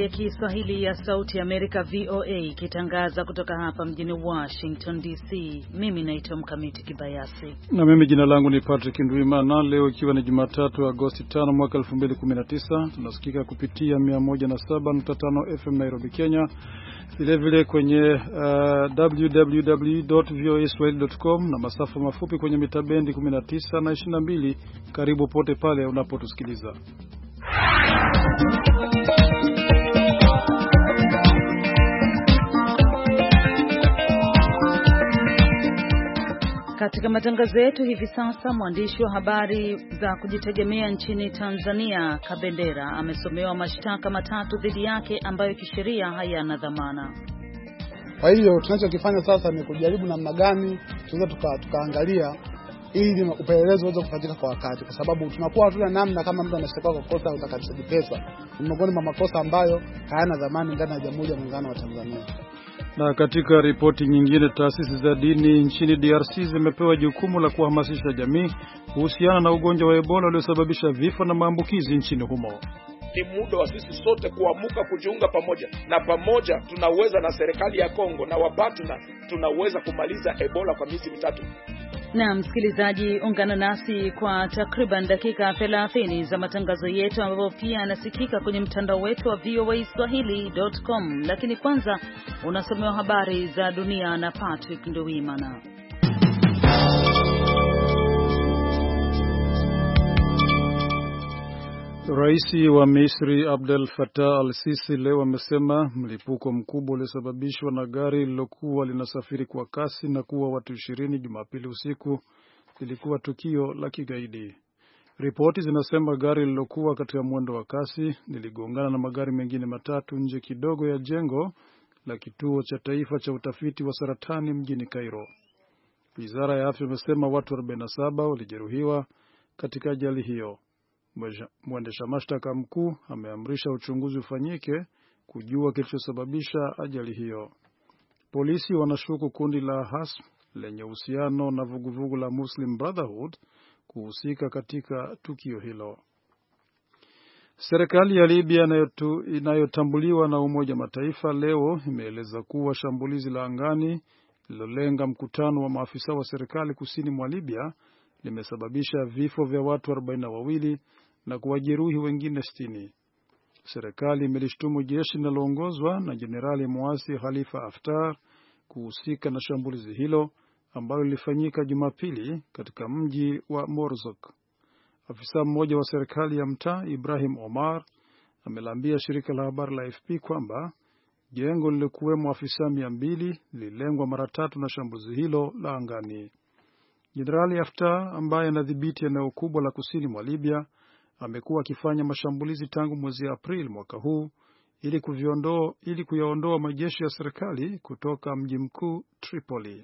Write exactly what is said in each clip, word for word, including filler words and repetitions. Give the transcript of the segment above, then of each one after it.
ya Kiswahili ya Sauti ya Amerika V O A ikitangaza kutoka hapa mjini Washington D C. Mimi naitwa Mkamiti Kibayasi. Na mimi jina langu ni Patrick Ndwimana. Leo ikiwa ni Jumatatu Agosti tano mwaka elfu mbili kumi na tisa, tunasikika kupitia mia moja na saba nukta tano F M Nairobi, Kenya. Vile vile kwenye uh, w w w dot v o a swahili dot com na masafa mafupi kwenye mitabendi kumi na tisa na ishirini na mbili. Karibu pote pale unapotusikiliza. Katika matangazo yetu hivi sasa, mwandishi wa habari za kujitegemea nchini Tanzania Kabendera amesomewa mashtaka matatu dhidi yake ambayo kisheria hayana dhamana. Kwa hiyo tunachokifanya sasa ni kujaribu namna gani tunaweza tuka, tukaangalia ili upelelezi uweze kufanyika kwa wakati, kwa sababu tunakuwa hatuna namna kama mtu anashtakiwa kwa kosa utakatishaji pesa, ni miongoni mwa makosa ambayo hayana dhamana ndani ya Jamhuri ya Muungano wa Tanzania. Na katika ripoti nyingine, taasisi za dini nchini D R C zimepewa jukumu la kuhamasisha jamii kuhusiana na ugonjwa wa Ebola uliosababisha vifo na maambukizi nchini humo. Ni muda wa sisi sote kuamuka, kujiunga pamoja, na pamoja tunaweza na serikali ya Kongo na wapatna tunaweza kumaliza Ebola kwa miezi mitatu. Na msikilizaji, ungana nasi kwa takriban dakika thelathini za matangazo yetu ambayo pia yanasikika kwenye mtandao wetu wa v o a swahili dot com. Lakini kwanza unasomewa habari za dunia na Patrick Ndwimana. Raisi wa Misri Abdel Fattah al-Sisi leo amesema mlipuko mkubwa uliosababishwa na gari lilokuwa linasafiri kwa kasi na kuwa watu ishirini Jumapili usiku lilikuwa tukio la kigaidi. Ripoti zinasema gari lilokuwa katika mwendo wa kasi liligongana na magari mengine matatu nje kidogo ya jengo la kituo cha taifa cha utafiti wa saratani mjini Cairo. Wizara ya Afya imesema watu arobaini na saba walijeruhiwa katika ajali hiyo. Mwendesha mashtaka mkuu ameamrisha uchunguzi ufanyike kujua kilichosababisha ajali hiyo. Polisi wanashuku kundi la Hasm lenye uhusiano na vuguvugu la Muslim Brotherhood kuhusika katika tukio hilo. Serikali ya Libya inayotambuliwa na Umoja Mataifa leo imeeleza kuwa shambulizi la angani lilolenga mkutano wa maafisa wa serikali kusini mwa Libya limesababisha vifo vya watu arobaini na wawili na kuwajeruhi wengine sitini. Serikali imelishtumu jeshi linaloongozwa na Jenerali Muasi Khalifa Haftar kuhusika na shambulizi hilo ambalo lilifanyika Jumapili katika mji wa Morzok. Afisa mmoja wa serikali ya mtaa, Ibrahim Omar, amelambia shirika la habari la A F P kwamba jengo lilikuwemo afisa mia mbili lililengwa mara tatu na shambulizi hilo la angani. Jenerali Haftar ambaye anadhibiti eneo kubwa la kusini mwa Libya amekuwa akifanya mashambulizi tangu mwezi Aprili mwaka huu ili kuviondoa ili kuyaondoa majeshi ya serikali kutoka mji mkuu Tripoli.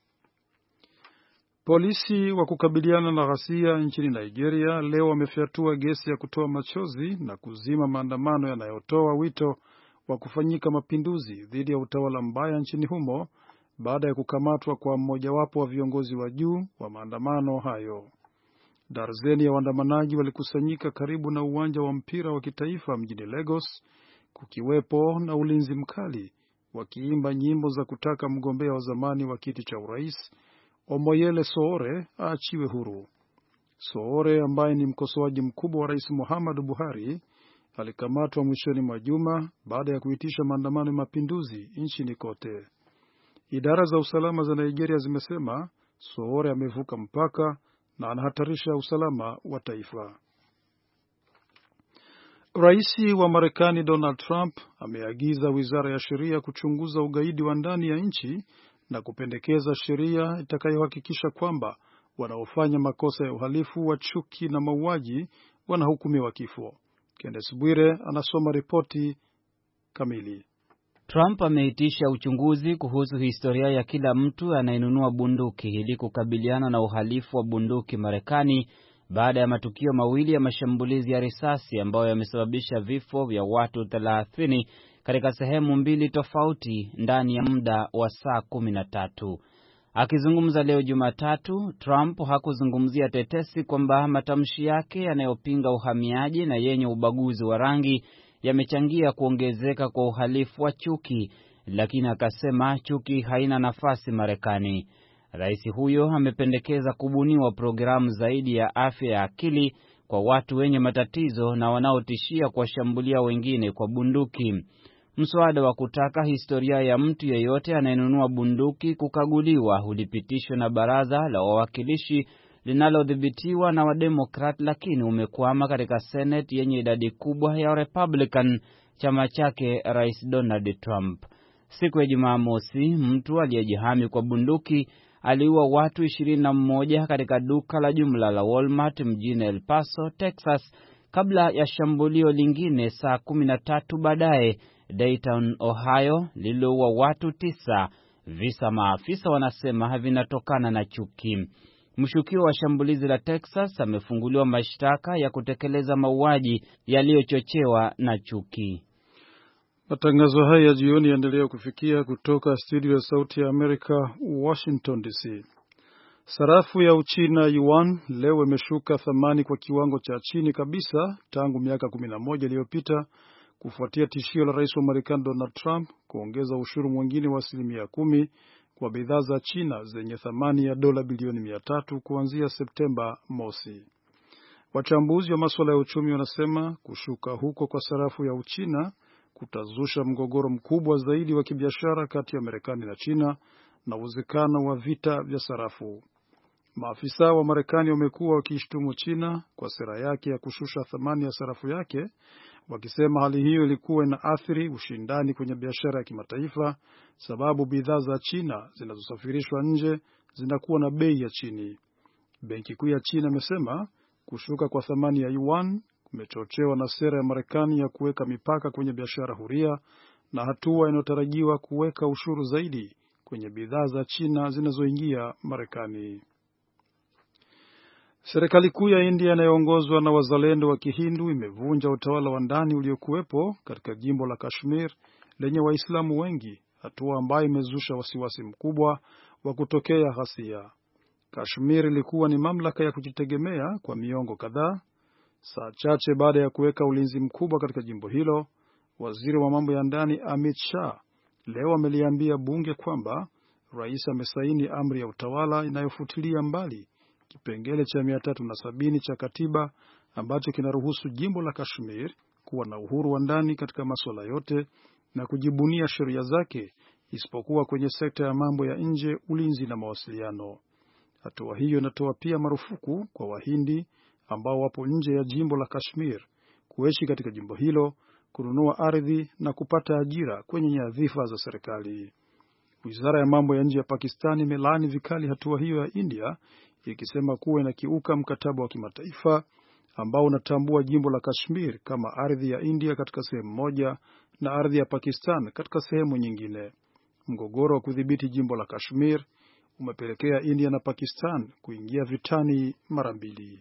Polisi wa kukabiliana na ghasia nchini Nigeria leo wamefyatua gesi ya kutoa machozi na kuzima maandamano yanayotoa wito wa kufanyika mapinduzi dhidi ya utawala mbaya nchini humo baada ya kukamatwa kwa mmojawapo wa viongozi wa juu wa maandamano hayo. Darzeni ya waandamanaji walikusanyika karibu na uwanja wa mpira wa kitaifa mjini Lagos, kukiwepo na ulinzi mkali, wakiimba nyimbo za kutaka mgombea wa zamani wa kiti cha urais Omoyele Sowore aachiwe huru. Sowore ambaye ni mkosoaji mkubwa wa Rais Muhammadu Buhari alikamatwa mwishoni mwa juma baada ya kuitisha maandamano ya mapinduzi nchini kote. Idara za usalama za Nigeria zimesema Sowore amevuka mpaka na anahatarisha usalama wa taifa. Rais wa Marekani Donald Trump ameagiza Wizara ya Sheria kuchunguza ugaidi wa ndani ya nchi na kupendekeza sheria itakayohakikisha kwamba wanaofanya makosa ya uhalifu wa chuki na mauaji wanahukumiwa kifo. Kenneth Bwire anasoma ripoti kamili. Trump ameitisha uchunguzi kuhusu historia ya kila mtu anayenunua bunduki ili kukabiliana na uhalifu wa bunduki Marekani baada ya matukio mawili ya mashambulizi ya risasi ambayo yamesababisha vifo vya watu thelathini katika sehemu mbili tofauti ndani ya muda wa saa kumi na tatu. Akizungumza leo Jumatatu, Trump hakuzungumzia tetesi kwamba matamshi yake yanayopinga uhamiaji na yenye ubaguzi wa rangi yamechangia kuongezeka kwa uhalifu wa chuki, lakini akasema chuki haina nafasi Marekani. Rais huyo amependekeza kubuniwa programu zaidi ya afya ya akili kwa watu wenye matatizo na wanaotishia kuwashambulia wengine kwa bunduki. Mswada wa kutaka historia ya mtu yeyote anayenunua bunduki kukaguliwa ulipitishwa na baraza la wawakilishi linalodhibitiwa na Wademokrat, lakini umekwama katika Senate yenye idadi kubwa ya Republican, chama chake Rais Donald Trump. Siku ya Jumamosi, mtu aliyejihami kwa bunduki aliua watu ishirini na mmoja katika duka la jumla la Walmart mjini El Paso, Texas, kabla ya shambulio lingine saa kumi na tatu baadaye Dayton, Ohio, lililoua watu tisa. Visa maafisa wanasema havinatokana na chuki. Mshukiwa wa shambulizi la Texas amefunguliwa mashtaka ya kutekeleza mauaji yaliyochochewa na chuki. Matangazo haya ya jioni yaendelea kufikia kutoka studio ya Sauti ya Amerika, Washington D C. Sarafu ya Uchina yuan leo imeshuka thamani kwa kiwango cha chini kabisa tangu miaka kumi na moja iliyopita kufuatia tishio la Rais wa Marekani Donald Trump kuongeza ushuru mwingine wa asilimia kumi kwa bidhaa za China zenye thamani ya dola bilioni mia tatu kuanzia Septemba mosi. Wachambuzi wa masuala ya uchumi wanasema kushuka huko kwa sarafu ya Uchina kutazusha mgogoro mkubwa zaidi wa kibiashara kati ya Marekani na China na uwezekano wa vita vya sarafu. Maafisa wa Marekani wamekuwa wakishtumu China kwa sera yake ya kushusha thamani ya sarafu yake, wakisema hali hiyo ilikuwa inaathiri ushindani kwenye biashara ya kimataifa, sababu bidhaa za China zinazosafirishwa nje zinakuwa na bei ya chini. Benki Kuu ya China imesema kushuka kwa thamani ya yuan kumechochewa na sera ya Marekani ya kuweka mipaka kwenye biashara huria na hatua inayotarajiwa kuweka ushuru zaidi kwenye bidhaa za China zinazoingia Marekani. Serikali kuu ya India inayoongozwa na wazalendo wa Kihindu imevunja utawala wa ndani uliokuwepo katika jimbo la Kashmir lenye Waislamu wengi, hatua ambayo imezusha wasiwasi mkubwa wa kutokea ghasia. Kashmir ilikuwa ni mamlaka ya kujitegemea kwa miongo kadhaa. Saa chache baada ya kuweka ulinzi mkubwa katika jimbo hilo, waziri wa mambo ya ndani Amit Shah leo ameliambia bunge kwamba rais amesaini amri ya utawala inayofutilia mbali kipengele cha mia tatu na sabini cha katiba ambacho kinaruhusu jimbo la Kashmir kuwa na uhuru wa ndani katika masuala yote na kujibunia sheria zake isipokuwa kwenye sekta ya mambo ya nje, ulinzi na mawasiliano. Hatua hiyo inatoa pia marufuku kwa Wahindi ambao wapo nje ya jimbo la Kashmir kuishi katika jimbo hilo, kununua ardhi na kupata ajira kwenye nyadhifa za serikali. Wizara ya mambo ya nje ya Pakistan imelaani vikali hatua hiyo ya India, ikisema kuwa inakiuka mkataba wa kimataifa ambao unatambua jimbo la Kashmir kama ardhi ya India katika sehemu moja na ardhi ya Pakistan katika sehemu nyingine. Mgogoro wa kudhibiti jimbo la Kashmir umepelekea India na Pakistan kuingia vitani mara mbili.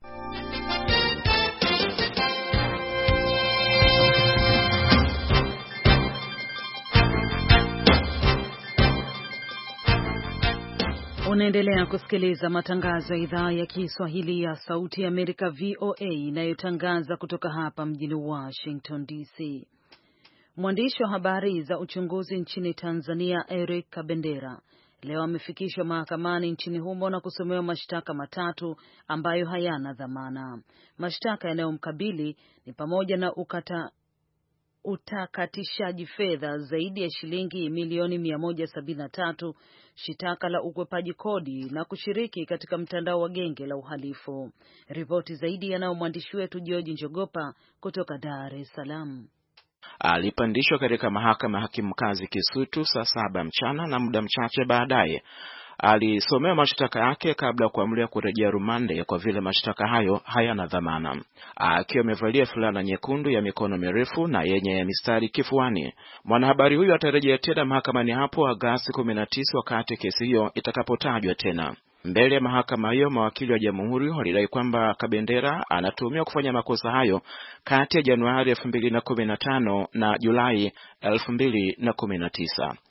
Unaendelea kusikiliza matangazo ya idhaa ya Kiswahili ya Sauti ya Amerika V O A inayotangaza kutoka hapa mjini Washington D C. Mwandishi wa habari za uchunguzi nchini Tanzania Eric Kabendera leo amefikishwa mahakamani nchini humo na kusomewa mashtaka matatu ambayo hayana dhamana. Mashtaka yanayomkabili ni pamoja na ukata utakatishaji fedha zaidi ya shilingi milioni mia moja sabini na tatu, shitaka la ukwepaji kodi na kushiriki katika mtandao wa genge la uhalifu. Ripoti zaidi yanayo mwandishi wetu George Njogopa kutoka Dar es Salaam. Alipandishwa katika mahakama hakimu mkazi Kisutu saa saba mchana na muda mchache baadaye alisomewa mashtaka yake kabla ya kuamlia kurejea rumande kwa vile mashtaka hayo hayana dhamana. Akiwa amevalia fulana nyekundu ya mikono mirefu na yenye mistari kifuani, mwanahabari huyu atarejea tena mahakamani hapo Agosti kumi na tisa wakati kesi hiyo itakapotajwa tena. Mbele ya mahakama hiyo, mawakili wa jamhuri walidai kwamba Kabendera anatuhumiwa kufanya makosa hayo kati ya Januari elfu mbili na kumi na tano na Julai elfu mbili na kumi na tisa.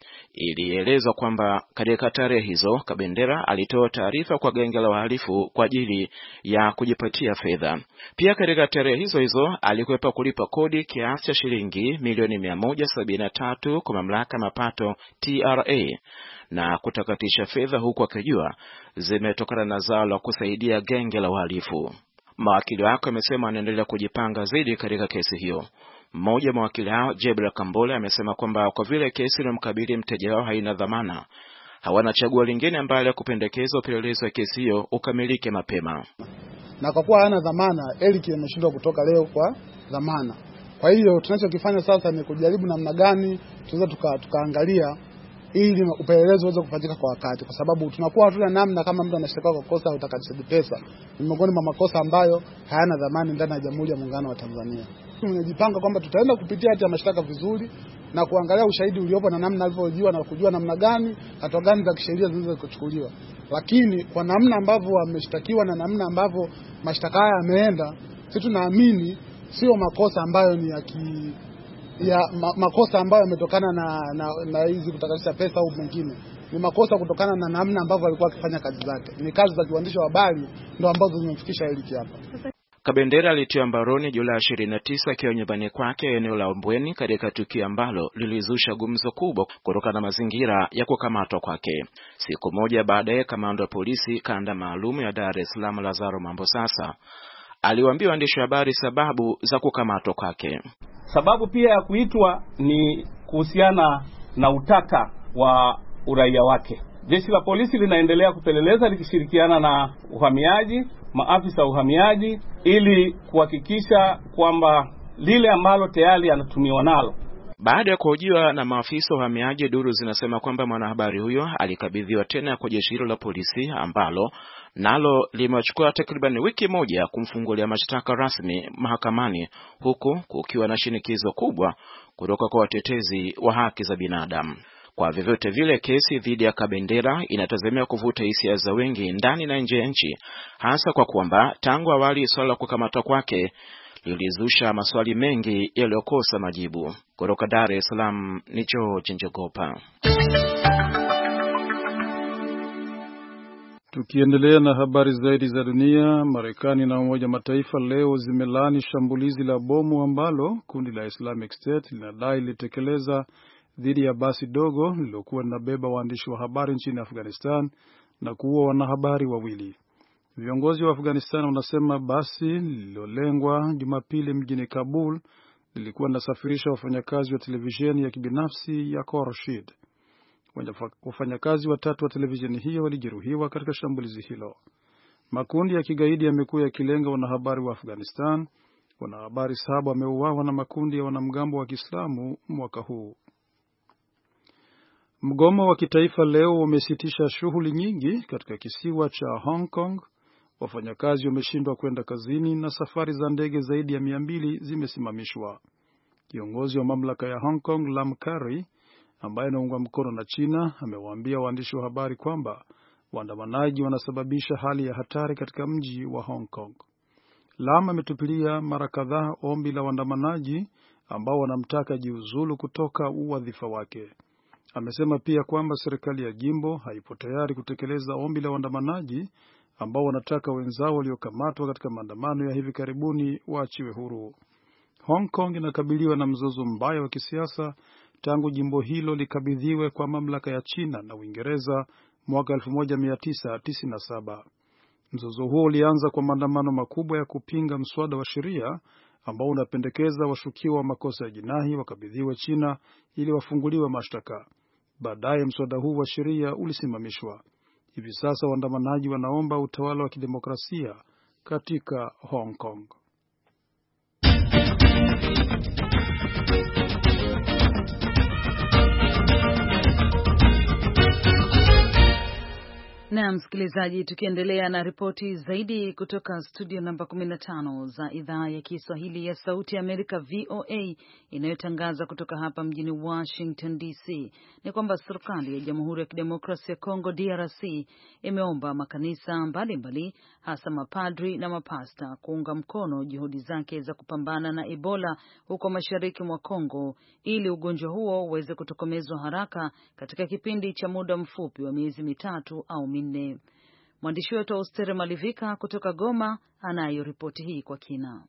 Ilielezwa kwamba katika tarehe hizo Kabendera alitoa taarifa kwa genge la wahalifu kwa ajili ya kujipatia fedha. Pia katika tarehe hizo hizo alikwepa kulipa kodi kiasi cha shilingi milioni mia moja sabini na tatu kwa mamlaka mapato T R A na kutakatisha fedha huku akijua zimetokana na zao la kusaidia genge la wahalifu. Mawakili wake wamesema wanaendelea kujipanga zaidi katika kesi hiyo. Mmoja wa mawakili hao, Jebra Kambole, amesema kwamba kwa vile kesi inayomkabili mteja wao haina dhamana, hawana chaguo lingine ambalo ya kupendekeza upelelezi wa kesi hiyo ukamilike mapema. Na kwa kuwa hana dhamana, Eric ameshindwa kutoka leo kwa dhamana. Kwa hiyo tunachokifanya sasa ni kujaribu namna gani tunaweza tuka, tukaangalia ili upelelezi uweze kufanyika kwa wakati, kwa sababu tunakuwa hatuna namna kama mtu anashtakiwa kwa kosa au utakatishaji pesa. Ni miongoni mwa makosa ambayo hayana dhamani ndani ya Jamhuri ya Muungano wa Tanzania. Tumejipanga kwamba tutaenda kupitia hati ya mashtaka vizuri na kuangalia ushahidi uliopo na namna alivyojiwa na kujua namna gani hatua gani za kisheria zinaweza kuchukuliwa. Lakini kwa namna ambavyo wameshtakiwa na namna ambavyo mashtaka haya yameenda, sisi tunaamini sio makosa ambayo ni ya ki ya ma, makosa ambayo yametokana na na, na hizi kutakatisha pesa au mengine. Ni makosa kutokana na namna ambavyo alikuwa akifanya kazi zake. Ni kazi za kiwandishi wa habari ndio ambazo zimemfikisha Eric hapa. Kabendera alitiwa mbaroni Julai ishirini na tisa akiwa nyumbani kwake eneo la Mbweni katika tukio ambalo lilizusha gumzo kubwa kutokana na mazingira ya kukamatwa kwake. Siku moja baadaye, kamanda wa polisi kanda maalum ya Dar es Salaam Lazaro Mambosasa aliwaambia waandishi wa habari sababu za kukamatwa kwake. Sababu pia ya kuitwa ni kuhusiana na utata wa uraia wake. Jeshi la polisi linaendelea kupeleleza likishirikiana na uhamiaji, maafisa wa uhamiaji, ili kuhakikisha kwamba lile ambalo tayari anatumiwa nalo. Baada ya kuhojiwa na maafisa wa uhamiaji, duru zinasema kwamba mwanahabari huyo alikabidhiwa tena kwa jeshi hilo la polisi ambalo nalo limechukua takriban wiki moja kumfungulia mashtaka rasmi mahakamani, huku kukiwa na shinikizo kubwa kutoka kwa watetezi wa haki za binadamu. Kwa vyovyote vile, kesi dhidi ya Kabendera inatazamiwa kuvuta hisia za wengi ndani na nje ya nchi, hasa kwa kwamba tangu awali swala la kukamatwa kwake lilizusha maswali mengi yaliyokosa majibu. Kutoka Dar es Salaam ni George Njogopa. Tukiendelea na habari zaidi za dunia, Marekani na Umoja Mataifa leo zimelaani shambulizi la bomu ambalo kundi la Islamic State linadai lilitekeleza dhidi ya basi dogo lilokuwa linabeba waandishi wa habari nchini Afghanistan na kuua wanahabari wawili. Viongozi wa Afghanistan wanasema basi lililolengwa Jumapili mjini Kabul lilikuwa linasafirisha wafanyakazi wa televisheni ya kibinafsi ya Khorshid. Wafanyakazi watatu wa televisheni hiyo walijeruhiwa katika shambulizi hilo. Makundi ya kigaidi yamekuwa yakilenga wanahabari wa Afghanistan. Wanahabari saba wameuawa na makundi ya wanamgambo wa Kiislamu mwaka huu. Mgomo wa kitaifa leo umesitisha shughuli nyingi katika kisiwa cha Hong Kong. Wafanyakazi wameshindwa kwenda kazini na safari za ndege zaidi ya mia mbili zimesimamishwa. Kiongozi wa mamlaka ya Hong Kong, Lam Kari, ambaye anaungwa mkono na China, amewaambia waandishi wa habari kwamba waandamanaji wanasababisha hali ya hatari katika mji wa Hong Kong. Lam ametupilia mara kadhaa ombi la waandamanaji ambao wanamtaka jiuzulu kutoka uwadhifa wake. Amesema pia kwamba serikali ya jimbo haipo tayari kutekeleza ombi la waandamanaji ambao wanataka wenzao waliokamatwa katika maandamano ya hivi karibuni waachiwe huru. Hong Kong inakabiliwa na mzozo mbaya wa kisiasa tangu jimbo hilo likabidhiwe kwa mamlaka ya China na Uingereza mwaka elfu moja mia tisa tisini na saba. Mzozo huo ulianza kwa maandamano makubwa ya kupinga mswada wa sheria ambao unapendekeza washukiwa wa makosa ya jinai wakabidhiwe China ili wafunguliwe mashtaka. Baadaye mswada huu wa sheria ulisimamishwa. Hivi sasa waandamanaji wanaomba utawala wa kidemokrasia katika Hong Kong. Na Na msikilizaji, tukiendelea na ripoti zaidi kutoka studio namba kumi na tano za idhaa ya Kiswahili ya Sauti ya Amerika V O A inayotangaza kutoka hapa mjini Washington D C, ni kwamba serikali ya Jamhuri ya Kidemokrasia ya Kongo D R C imeomba makanisa mbalimbali, hasa mapadri na mapasta, kuunga mkono juhudi zake za kupambana na Ebola huko mashariki mwa Kongo ili ugonjwa huo uweze kutokomezwa haraka katika kipindi cha muda mfupi wa miezi mitatu au minne. Mwandishi wetu Austere Malivika kutoka Goma anayo ripoti hii kwa kina.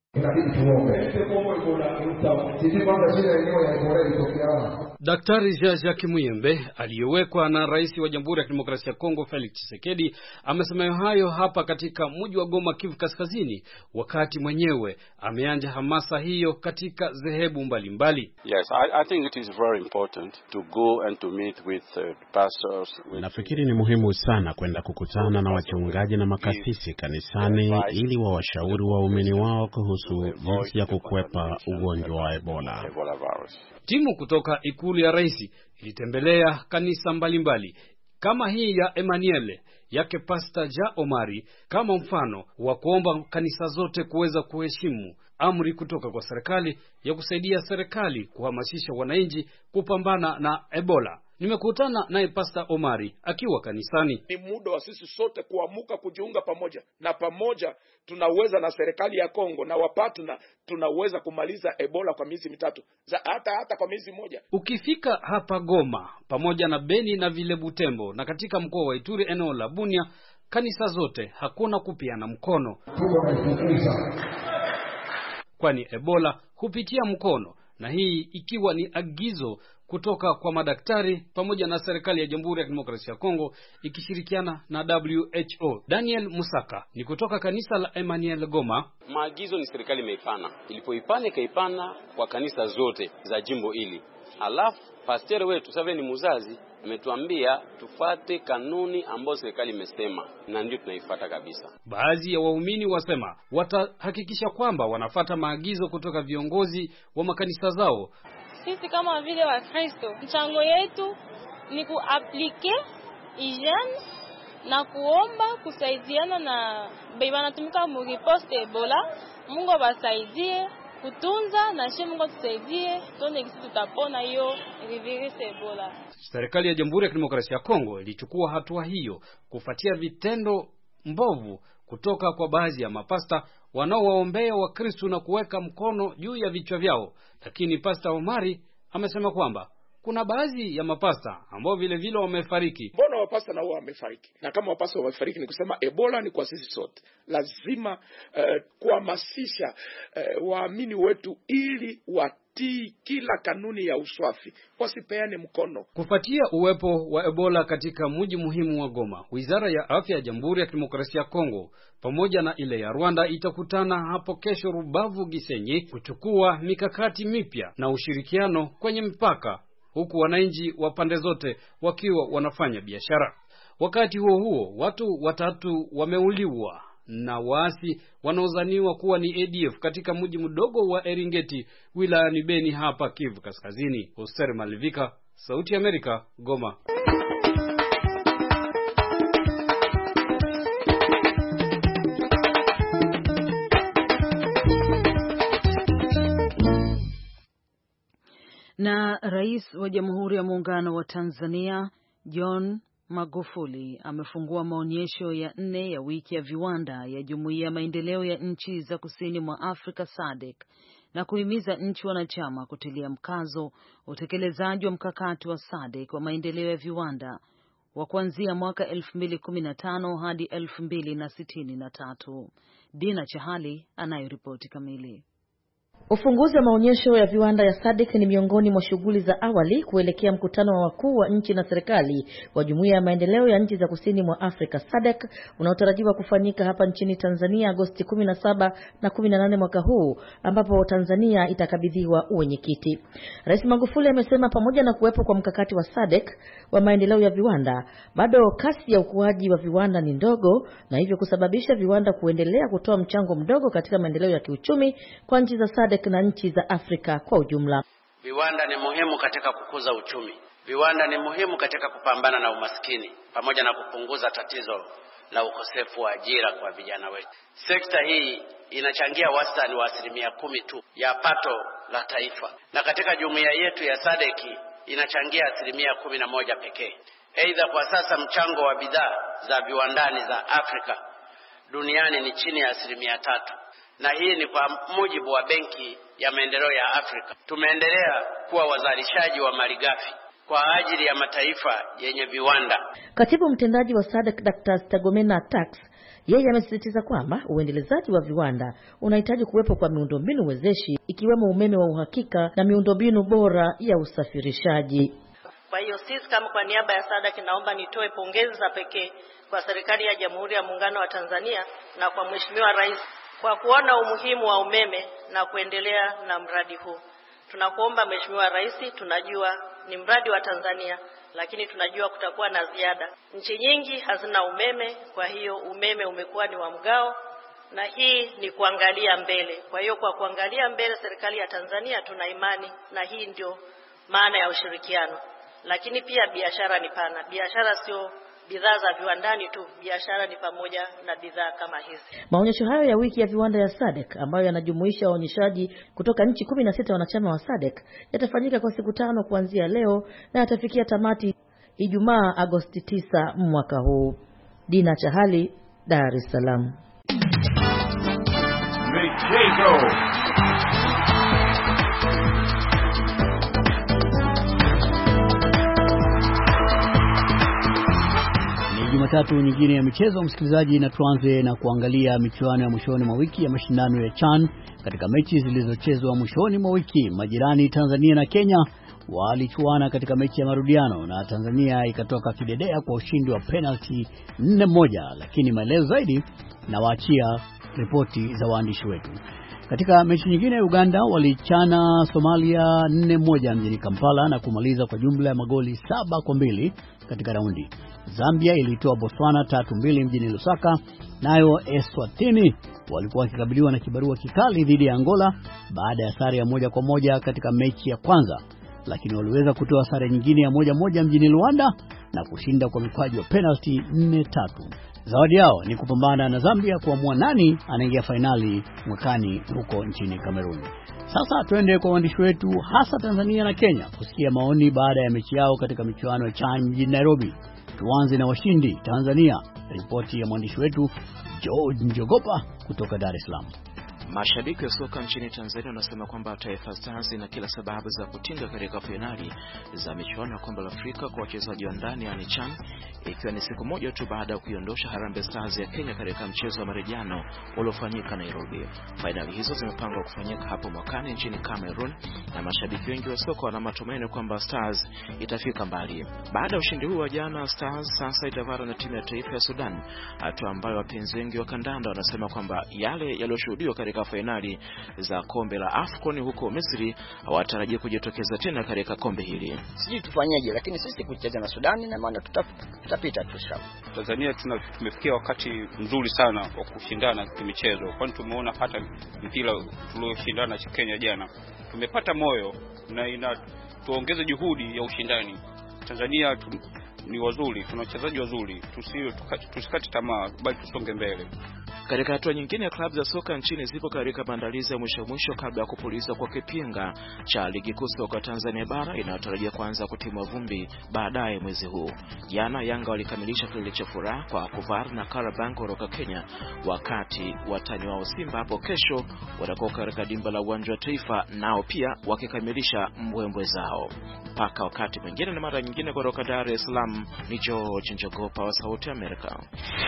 Daktari Jean-Jacques Muyembe aliyewekwa na Rais wa Jamhuri ya Kidemokrasia ya Kongo Felix Tshisekedi amesema hayo hapa katika mji wa Goma, Kivu Kaskazini, wakati mwenyewe ameanja hamasa hiyo katika dhehebu mbalimbali. Yes, I, I think it is very important to go and to meet with uh, pastors. With Nafikiri ni muhimu sana kwenda kukutana na wachungaji na makasisi kanisani ili wawashauri waumini wao kuhusu jinsi ya kukwepa ugonjwa wa Ebola. Timu kutoka ikulu ya rais ilitembelea kanisa mbalimbali kama hii ya Emmanuel yake Pastor Ja Omari, kama mfano wa kuomba kanisa zote kuweza kuheshimu amri kutoka kwa serikali ya kusaidia serikali kuhamasisha wananchi kupambana na Ebola. Nimekutana naye Pastor Omari akiwa kanisani. Ni muda wa sisi sote kuamuka kujiunga pamoja, na pamoja tunaweza na serikali ya Kongo na wapatna tunaweza kumaliza Ebola kwa miezi mitatu, za hata hata kwa miezi moja. Ukifika hapa Goma pamoja na Beni na vile Butembo na katika mkoa wa Ituri eneo la Bunia, kanisa zote hakuna kupiana mkono, kwani Ebola hupitia mkono, na hii ikiwa ni agizo kutoka kwa madaktari pamoja na serikali ya Jamhuri ya Kidemokrasia ya Kongo ikishirikiana na W H O. Daniel Musaka ni kutoka kanisa la Emmanuel Goma. Maagizo ni serikali imeipana, ilipoipana ikaipana kwa kanisa zote za jimbo hili. Alafu pastor wetu sasa ni muzazi ametuambia tufate kanuni ambazo serikali imesema, na ndio tunaifuata kabisa. Baadhi ya waumini wasema watahakikisha kwamba wanafata maagizo kutoka viongozi wa makanisa zao. Sisi kama vile wa Kristo, mchango yetu ni kuaplike hygiene na kuomba kusaidiana na beba natumika mu riposte Ebola. Mungu abasaidie kutunza na shi Mungu tusaidie tuone kisi tutapona hiyo virus Ebola. Serikali ya Jamhuri ya Kidemokrasia ya Kongo ilichukua hatua hiyo kufuatia vitendo mbovu kutoka kwa baadhi ya mapasta wanaowaombea Wakristo na kuweka mkono juu ya vichwa vyao. Lakini Pastor Omari amesema kwamba kuna baadhi ya mapasta ambao vile vile wamefariki. Mbona wapasta na wao wamefariki? Na kama wapasta wamefariki ni kusema Ebola ni kwa sisi sote. Lazima uh, kuhamasisha uh, waamini wetu ili watii kila kanuni ya uswafi, wasipeane mkono. Kufuatia uwepo wa Ebola katika mji muhimu wa Goma, Wizara ya Afya ya Jamhuri ya Kidemokrasia ya Kongo pamoja na ile ya Rwanda itakutana hapo kesho Rubavu Gisenyi kuchukua mikakati mipya na ushirikiano kwenye mpaka, huku wananchi wa pande zote wakiwa wanafanya biashara. Wakati huo huo, watu watatu wameuliwa na waasi wanaozaniwa kuwa ni A D F katika mji mdogo wa Eringeti wilayani Beni hapa Kivu Kaskazini. Oster Malivika, Sauti ya Amerika, Goma. Na Rais wa Jamhuri ya Muungano wa Tanzania John Magufuli amefungua maonyesho ya nne ya wiki ya viwanda ya Jumuiya ya Maendeleo ya Nchi za Kusini mwa Afrika S A D C na kuhimiza nchi wanachama kutilia mkazo utekelezaji wa mkakati wa S A D C wa maendeleo ya viwanda wa kuanzia mwaka elfu mbili kumi na tano hadi elfu mbili sitini na tatu. Dina Chahali anayo ripoti kamili. Ufunguzi wa maonyesho ya viwanda ya S A D C ni miongoni mwa shughuli za awali kuelekea mkutano wa wakuu wa nchi na serikali wa Jumuiya ya Maendeleo ya Nchi za Kusini mwa Afrika S A D C unaotarajiwa kufanyika hapa nchini Tanzania Agosti kumi na saba na kumi na nane mwaka huu, ambapo Tanzania itakabidhiwa uwenyekiti. Rais Magufuli amesema pamoja na kuwepo kwa mkakati wa S A D C wa maendeleo ya viwanda, bado kasi ya ukuaji wa viwanda ni ndogo, na hivyo kusababisha viwanda kuendelea kutoa mchango mdogo katika maendeleo ya kiuchumi kwa nchi za S A D C na nchi za Afrika kwa ujumla. Viwanda ni muhimu katika kukuza uchumi. Viwanda ni muhimu katika kupambana na umaskini pamoja na kupunguza tatizo la ukosefu wa ajira kwa vijana wetu. Sekta hii inachangia wastani wa asilimia kumi tu ya pato la taifa, na katika jumuiya yetu ya SADC inachangia asilimia kumi na moja pekee. Aidha, kwa sasa mchango wa bidhaa za viwandani za Afrika duniani ni chini ya asilimia tatu, na hii ni kwa mujibu wa Benki ya Maendeleo ya Afrika. Tumeendelea kuwa wazalishaji wa malighafi kwa ajili ya mataifa yenye viwanda. Katibu mtendaji wa SADC Daktari Stergomena Tax, yeye amesisitiza kwamba uendelezaji wa viwanda unahitaji kuwepo kwa miundombinu wezeshi ikiwemo umeme wa uhakika na miundombinu bora ya usafirishaji. Kwa hiyo sisi kama kwa niaba ya SADC naomba nitoe pongezi za pekee kwa serikali ya Jamhuri ya Muungano wa Tanzania na kwa Mheshimiwa Rais kwa kuona umuhimu wa umeme na kuendelea na mradi huu. Tunakuomba Mheshimiwa Rais, tunajua ni mradi wa Tanzania, lakini tunajua kutakuwa na ziada. Nchi nyingi hazina umeme, kwa hiyo umeme umekuwa ni wa mgao, na hii ni kuangalia mbele. Kwa hiyo kwa kuangalia mbele, serikali ya Tanzania tuna imani, na hii ndio maana ya ushirikiano. Lakini pia biashara ni pana. Biashara sio bidhaa za viwandani tu, biashara ni pamoja na bidhaa kama hizi. Maonyesho hayo ya wiki ya viwanda ya SADC ambayo yanajumuisha waonyeshaji kutoka nchi kumi na sita wanachama wa SADC yatafanyika kwa siku tano kuanzia leo na yatafikia tamati Ijumaa Agosti tisa mwaka huu. Dina Chahali, Dar es Salaam. Michezo. Jumatatu nyingine ya michezo, msikilizaji, na tuanze na kuangalia michuano ya mwishoni mwa wiki ya mashindano ya CHAN. Katika mechi zilizochezwa mwishoni mwa wiki, majirani Tanzania na Kenya walichuana katika mechi ya marudiano na Tanzania ikatoka kidedea kwa ushindi wa penalty nne moja, lakini maelezo zaidi na waachia ripoti za waandishi wetu. Katika mechi nyingine, Uganda walichana Somalia nne moja mjini Kampala na kumaliza kwa jumla ya magoli saba kwa mbili katika raundi. Zambia ilitoa Botswana tatu mbili mjini Lusaka, nayo Eswatini walikuwa wakikabiliwa na kibarua kikali dhidi ya Angola baada ya sare ya moja kwa moja katika mechi ya kwanza, lakini waliweza kutoa sare nyingine ya moja moja mjini Luanda na kushinda kwa mikwaju wa penalty nne tatu. Zawadi yao ni kupambana na Zambia kuamua nani anaingia finali mwakani huko nchini Cameroon. Sasa tuende kwa waandishi wetu hasa Tanzania na Kenya kusikia maoni baada ya mechi yao katika michuano ya CHAN mjini Nairobi. Tuanze na washindi Tanzania. Ripoti ya mwandishi wetu George Njogopa kutoka Dar es Salaam. Mashabiki wa soka nchini Tanzania wanasema kwamba Taifa Stars ina kila sababu za kutinga katika finali za michuano ya kombe la Afrika kwa wachezaji wa ndani yani CHAN, ikiwa ni siku moja tu baada ya kuiondosha Harambee Stars ya Kenya katika mchezo wa marejano uliofanyika Nairobi. Finali hizo zimepangwa kufanyika hapo mwakani nchini Cameroon, na mashabiki wengi wa soka wana matumaini kwamba Stars itafika mbali. Baada ya ushindi huu wa jana, Stars sasa itavara na timu ya taifa ya Sudan, hatua ambayo wapenzi wengi wa kandanda wanasema kwamba yale yaliyoshuhudiwa katika finali za kombe la AFCON huko Misri hawatarajia kujitokeza tena katika kombe hili. Sijui tufanyaje, lakini sisi kucheza na Sudani na maana tutapita tu sawa. Tanzania tumefikia wakati mzuri sana wa kushindana kimichezo, kwani tumeona hata mpira tulioshindana na Kenya jana tumepata moyo na inatuongeza juhudi ya ushindani. Tanzania tu, ni wazuri, tuna wachezaji wazuri, tusio tusikate tamaa bali tusonge mbele. Katika hatua nyingine, ya klabu za soka nchini zipo katika maandalizi ya mwisho mwisho kabla ya kupuliza kwa kipinga cha ligi kuu soka Tanzania bara inayotarajia kuanza kutimwa vumbi baadaye mwezi huu. Jana Yanga walikamilisha kilele cha furaha kwa kuvar na Karabango kutoka Kenya, wakati watani wao Simba hapo kesho watakuwa katika dimba la uwanja wa Taifa nao pia wakikamilisha mbwembwe zao. Paka wakati mwingine na mara nyingine, kutoka Dar es Salaam ni George Njogopa wa Sauti Amerika.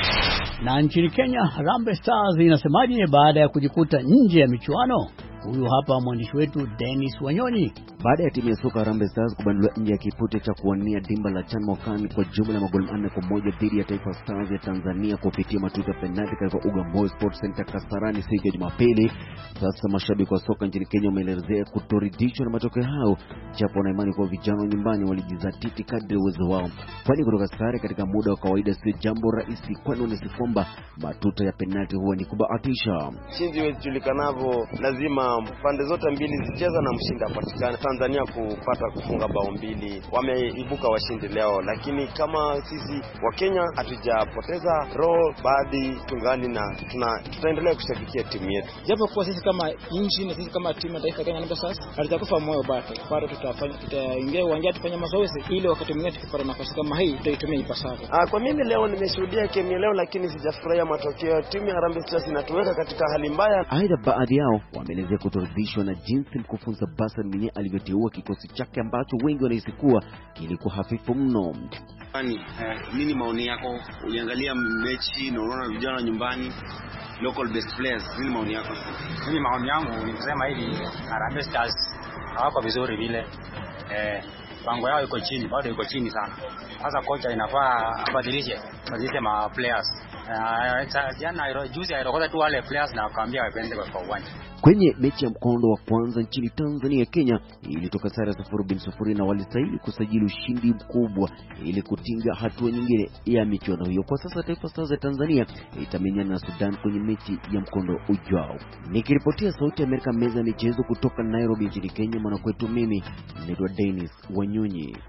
Na nchini Kenya, Harambee Stars inasemaje baada ya kujikuta nje ya michuano? Huyu hapa mwandishi wetu Dennis Wanyonyi. Baada ya timu ya soka Harambee Stars kubanduliwa nje ya kipute cha kuwania dimba la CHAN mwakani kwa jumla ya magoli manne kwa moja dhidi ya Taifa Stars ya Tanzania kupitia matuta penalti katika uga Moi Sports Center Kasarani siku ya Jumapili, sasa mashabiki wa soka nchini Kenya wameelezea kutoridhishwa na matokeo hayo, japo na imani kwa vijana wa nyumbani walijizatiti kadri uwezo wao, kwani kutoka sare katika muda wa kawaida si jambo rahisi, kwani wanasema kwamba matuta ya penalti huwa ni kubahatisha. Shinzi wetu tulikanavyo lazima lazima pande zote mbili zicheza na mshindi apatikane. Tanzania kupata kufunga bao mbili, wameibuka washindi leo, lakini kama sisi wa Kenya hatujapoteza roho, baadhi tungali na tuna, tutaendelea kushabikia timu yetu. Japo kwa sisi kama nchi na sisi kama timu ya taifa Kenya ndio sasa hatakufa moyo bado. Bado tutafanya tutaingia uwanjani tufanye mazoezi ili wakati mwingine tukipata nafasi kama hii tutaitumia ipasavyo. Ah, kwa mimi leo nimeshuhudia game leo, lakini sijafurahia matokeo. Timu ya Harambee Stars inatuweka katika hali mbaya. Aidha, baadhi yao wameelezea kutoridhishwa na jinsi mkufunzi Bassan Minye alivyoteua kikosi chake ambacho wengi wanahisi kuwa kilikuwa hafifu mno. Ani, eh, nini maoni yako? Uliangalia mechi na unaona vijana nyumbani, local best players, nini maoni yako? Mimi maoni yangu ni kusema hivi, Harambee Stars hawako vizuri vile. Eh, pango yao iko chini, bado iko chini sana. Sasa kocha inafaa abadilishe, abadilishe ma players. Uh, jana juzi alikuwa tu wale players na akaambia waende kwa uwanja. Kwenye mechi ya mkondo wa kwanza nchini Tanzania, Kenya ilitoka sare sifuri bin sifuri na walistahili kusajili ushindi mkubwa ili kutinga hatua nyingine ya michuano hiyo. Kwa sasa Taifa Stars ya Tanzania itamenyana na Sudan kwenye mechi ya mkondo ujao. Nikiripotia Sauti ya Amerika, meza michezo kutoka Nairobi nchini Kenya, mwanakwetu mimi naitwa Dennis Wanyonyi.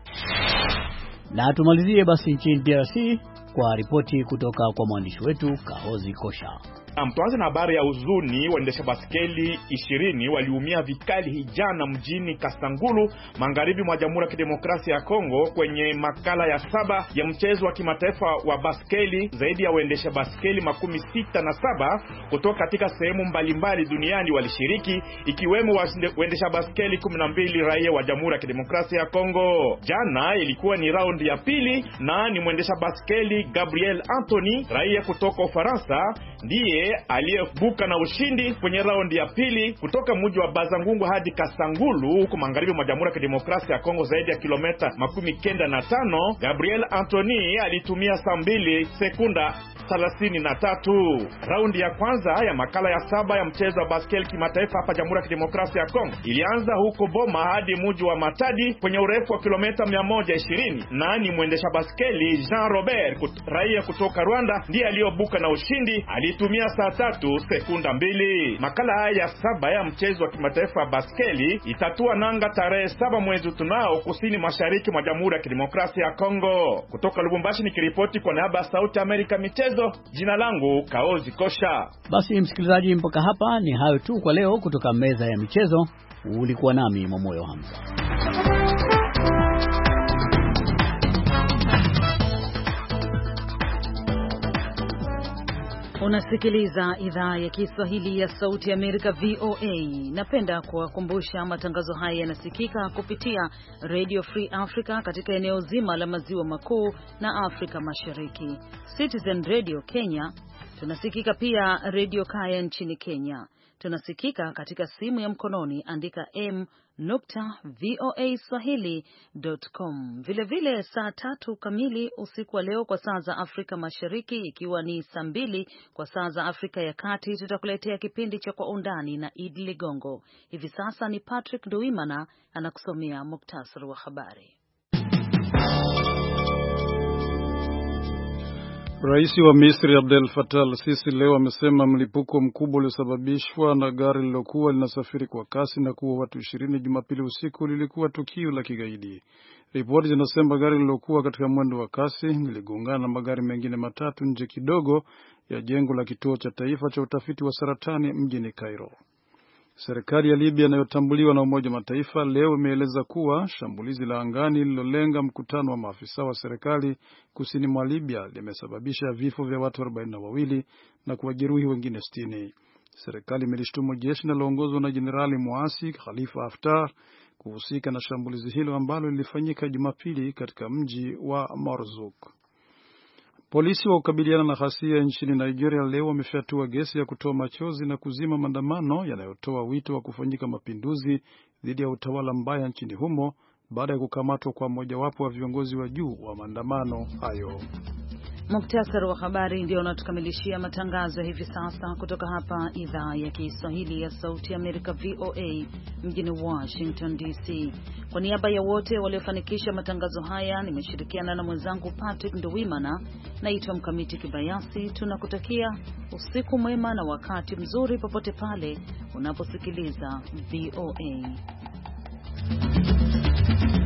Na tumalizie basi nchini D R C kwa ripoti kutoka kwa mwandishi wetu Kahozi Kosha. Tuanze na habari ya huzuni. Waendesha baskeli ishirini waliumia vikali hijana mjini Kasangulu, magharibi mwa Jamhuri ya Kidemokrasia ya Kongo, kwenye makala ya saba ya mchezo wa kimataifa wa baskeli. Zaidi ya waendesha baskeli makumi sita na saba kutoka katika sehemu mbalimbali duniani walishiriki, ikiwemo waendesha baskeli kumi na mbili raia wa Jamhuri ya Kidemokrasia ya Kongo. Jana ilikuwa ni raundi ya pili, na ni mwendesha baskeli Gabriel Anthony raia kutoka Ufaransa ndiye aliyebuka na ushindi kwenye raundi ya pili kutoka mji wa Bazangungu hadi Kasangulu huko magharibi mwa Jamhuri ya Kidemokrasia ya Kongo, zaidi ya kilomita makumi kenda na tano. Gabriel Anthony alitumia saa mbili sekunda thelathini na tatu. Raundi ya kwanza ya makala ya saba ya mchezo wa baskeli kimataifa hapa Jamhuri ya Kidemokrasia ya Kongo ilianza huko Boma hadi mji wa Matadi kwenye urefu wa kilomita mia moja ishirini. Na ni mwendesha baskeli Jean Robert kut, raia kutoka Rwanda ndiye aliyobuka na ushindi, alitumia saa tatu sekunda mbili. Makala haya ya saba ya mchezo wa kimataifa wa baskeli itatua nanga tarehe saba mwezi tunao kusini mashariki mwa Jamhuri ya Kidemokrasia ya Kongo. Kutoka Lubumbashi nikiripoti kwa niaba ya Sauti ya Amerika michezo, jina langu Kaozi Kosha. Basi msikilizaji, mpaka hapa ni hayo tu kwa leo kutoka meza ya michezo. Ulikuwa nami Momoyo Hamza. Unasikiliza idhaa ya Kiswahili ya Sauti ya Amerika V O A. Napenda kuwakumbusha matangazo haya yanasikika kupitia Radio Free Africa katika eneo zima la maziwa makuu na Afrika Mashariki, Citizen Radio Kenya. Tunasikika pia Radio Kaya nchini Kenya. Tunasikika katika simu ya mkononi, andika m nukta voa swahili dot com. Vile vile saa tatu kamili usiku wa leo kwa saa za Afrika Mashariki, ikiwa ni saa mbili kwa saa za Afrika ya Kati, tutakuletea kipindi cha Kwa Undani na Idi Ligongo. Hivi sasa ni Patrick Nduwimana anakusomea muktasari wa habari. Rais wa Misri Abdel Fattah al-Sisi leo amesema mlipuko mkubwa uliosababishwa na gari lilokuwa linasafiri kwa kasi na kuua watu ishirini Jumapili usiku lilikuwa tukio la kigaidi. Ripoti zinasema gari lilokuwa katika mwendo wa kasi liligongana na magari mengine matatu nje kidogo ya jengo la kituo cha taifa cha utafiti wa saratani mjini Cairo. Serikali ya Libya inayotambuliwa na Umoja wa Mataifa leo imeeleza kuwa shambulizi la angani lilolenga mkutano wa maafisa wa serikali kusini mwa Libya limesababisha vifo vya watu arobaini na wawili na kuwajeruhi wengine sitini. Serikali imelishtumu jeshi linaloongozwa na Jenerali muasi Khalifa Haftar kuhusika na shambulizi hilo ambalo lilifanyika Jumapili katika mji wa Marzouk. Polisi wa kukabiliana na ghasia nchini Nigeria leo wamefyatua gesi ya kutoa machozi na kuzima maandamano yanayotoa wito wa kufanyika mapinduzi dhidi ya utawala mbaya nchini humo baada ya kukamatwa kwa mmojawapo wa viongozi wa juu wa maandamano hayo. Muktasari wa habari ndio unatukamilishia matangazo hivi sasa kutoka hapa idhaa ya Kiswahili ya Sauti ya Amerika V O A mjini Washington D C. Kwa niaba ya wote waliofanikisha matangazo haya, nimeshirikiana na mwenzangu Patrick Nduwimana. Naitwa Mkamiti Kibayasi. Tunakutakia usiku mwema na wakati mzuri popote pale unaposikiliza V O A.